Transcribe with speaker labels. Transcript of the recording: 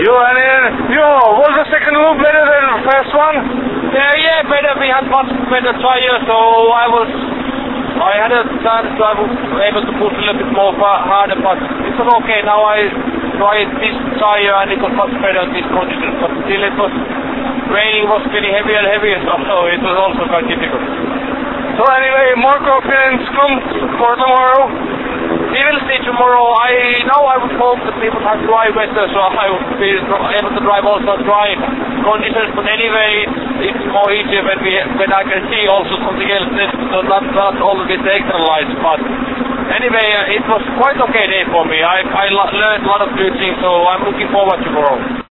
Speaker 1: Was the second loop better than the first one?
Speaker 2: Yeah, better. We had much better tire, so I had a chance. I was able to push a little bit more harder, but it was okay. Now I tried this tire and it was much better in these conditions, but still it was raining, was getting heavier and heavier, so it was also quite difficult.
Speaker 1: So anyway, more confidence comes for tomorrow.
Speaker 2: We will see tomorrow. I would hope that we would have dry weather, so I would be able to drive also dry conditions. But anyway, it's more easier when I can see also something else, so not all of these extra lights. But anyway, it was quite okay day for me. I learned a lot of new things, so I'm looking forward to tomorrow.